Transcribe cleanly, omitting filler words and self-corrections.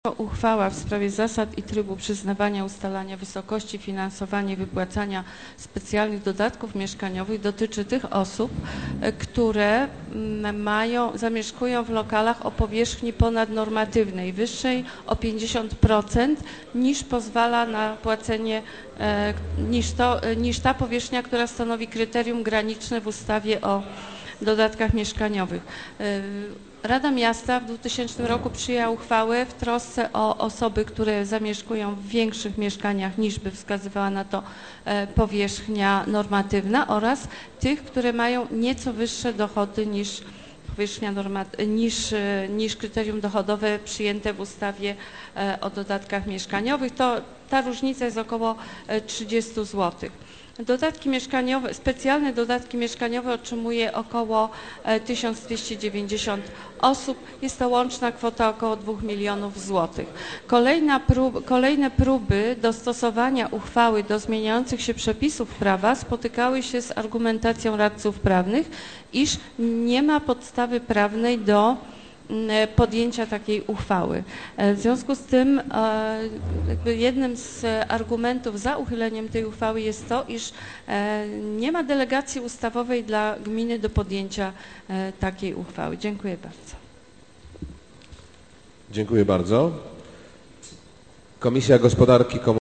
Uchwała w sprawie zasad i trybu przyznawania, ustalania wysokości finansowania i wypłacania specjalnych dodatków mieszkaniowych dotyczy tych osób, które zamieszkują w lokalach o powierzchni ponadnormatywnej, wyższej o 50% niż pozwala na płacenie, niż ta powierzchnia, która stanowi kryterium graniczne w ustawie o dodatkach mieszkaniowych. Rada Miasta w 2000 roku przyjęła uchwałę w trosce o osoby, które zamieszkują w większych mieszkaniach niż by wskazywała na to powierzchnia normatywna, oraz tych, które mają nieco wyższe dochody niż powierzchnia niż kryterium dochodowe przyjęte w ustawie o dodatkach mieszkaniowych. Ta różnica jest około 30 zł. Dodatki mieszkaniowe, specjalne dodatki mieszkaniowe otrzymuje około 1290 osób. Jest to łączna kwota około 2 milionów złotych. Kolejne próby dostosowania uchwały do zmieniających się przepisów prawa spotykały się z argumentacją radców prawnych, iż nie ma podstawy prawnej do podjęcia takiej uchwały. W związku z tym jednym z argumentów za uchyleniem tej uchwały jest to, iż nie ma delegacji ustawowej dla gminy do podjęcia takiej uchwały. Dziękuję bardzo. Dziękuję bardzo. Komisja Gospodarki Komunalnej